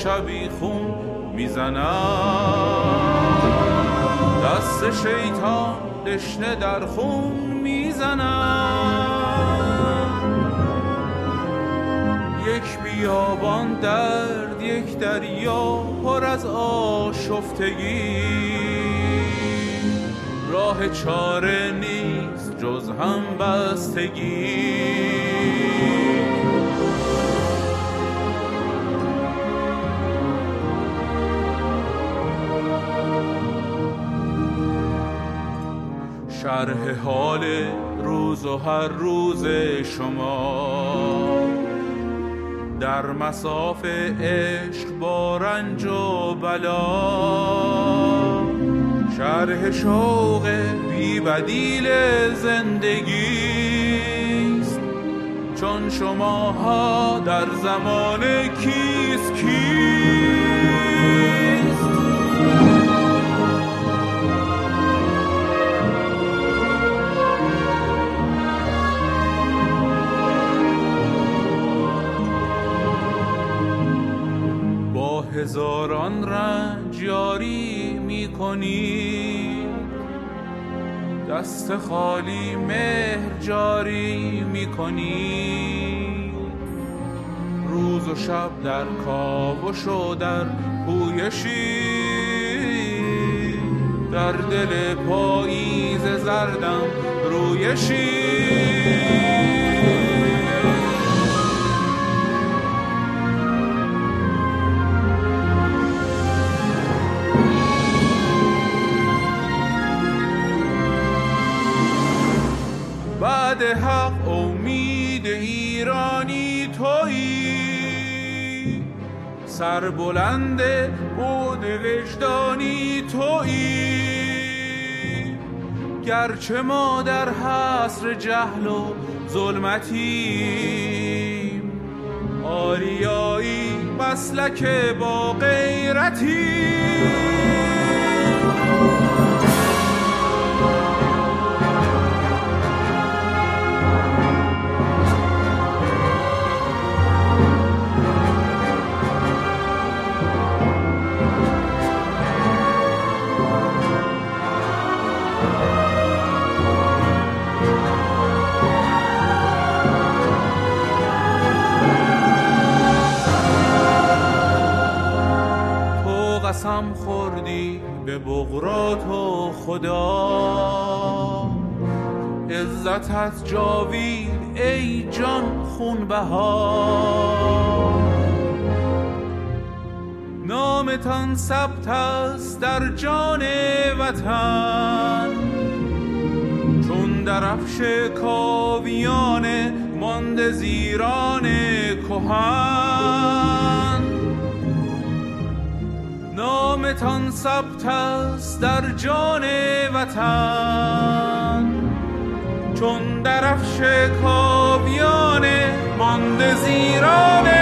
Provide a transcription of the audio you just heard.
شبیخون میزنم، دست شیطان دشنه در خون میزنم. یک بیابان درد، یک دریا پر از آشفتگی، راه چاره نیست جز همبستگی. شرح حال روز و هر روز شما در مصاف عشق با رنج و بلا، شرح شوق بی بدیل زندگیست، چون شماها در زمان کیست کیست. با هزاران رنج یاری می‌کنی، دست خالی مهر جاری می‌کنی. روز و شب در کاوش و در پویشی، در دل پاییز زردم رویشی. بعد حق امید ایرانی تویی، سربلند بود وجدانی تویی. گرچه ما در حصر جهل و ظلمتیم، آریایی مسلک با غیرتی. قسم خوردی به بقرات و خدا، عزتت جاوید ای جان خونبها. نامتان ثبت است در جان وطن، چون درفش کاویان مانده زیران کهن. نامتان ثبت است در جان وطن، چون درفش کاویان مانده زیران